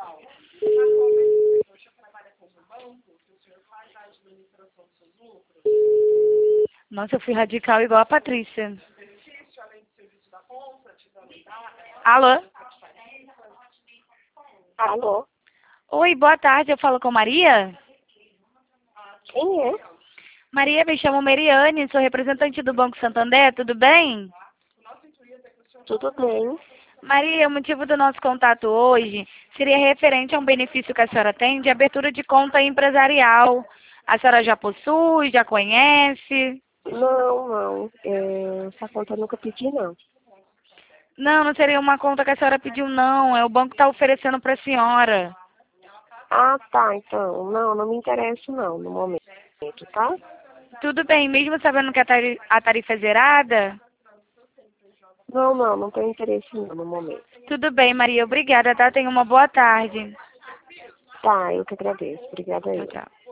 Nossa, eu fui radical igual a Patrícia. Alô? Alô? Oi, boa tarde. Eu falo com Maria? Quem é? Maria, me chamo Meriane, sou representante do Banco Santander, tudo bem? Tudo bem? Maria, o motivo do nosso contato hoje seria referente a um benefício que a senhora tem de abertura de conta empresarial. A senhora já possui, já conhece? Não. Essa conta eu nunca pedi, não. Não, não seria uma conta que a senhora pediu, não. É o banco está oferecendo para a senhora. Ah, tá, então. Não me interessa, não, no momento, tá? Tudo bem, mesmo sabendo que a tarifa é zerada? Não tenho interesse, não, no momento. Tudo bem, Maria. Obrigada, tá? Tenha uma boa tarde. Tá, eu que agradeço. Obrigada Tchau, aí. tchau.